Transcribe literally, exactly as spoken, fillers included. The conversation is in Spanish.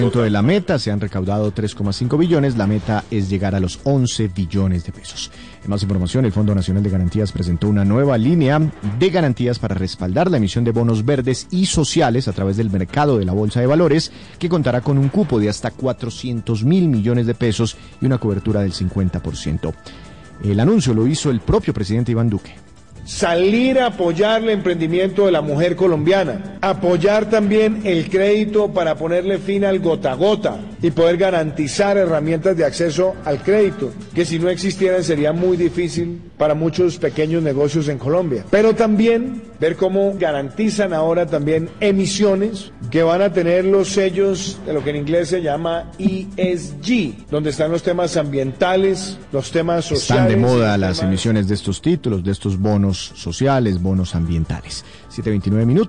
De la meta se han recaudado tres coma cinco billones, la meta es llegar a los once billones de pesos. En más información, el Fondo Nacional de Garantías presentó una nueva línea de garantías para respaldar la emisión de bonos verdes y sociales a través del mercado de la Bolsa de Valores, que contará con un cupo de hasta cuatrocientos mil millones de pesos y una cobertura del cincuenta por ciento. El anuncio lo hizo el propio presidente Iván Duque. Salir a apoyar el emprendimiento de la mujer colombiana, apoyar también el crédito para ponerle fin al gota a gota y poder garantizar herramientas de acceso al crédito, que si no existieran sería muy difícil para muchos pequeños negocios en Colombia. Pero también ver cómo garantizan ahora también emisiones que van a tener los sellos de lo que en inglés se llama E S G, donde están los temas ambientales, los temas sociales. Están de moda las emisiones de estos títulos, de estos bonos sociales, bonos ambientales. siete veintinueve minutos.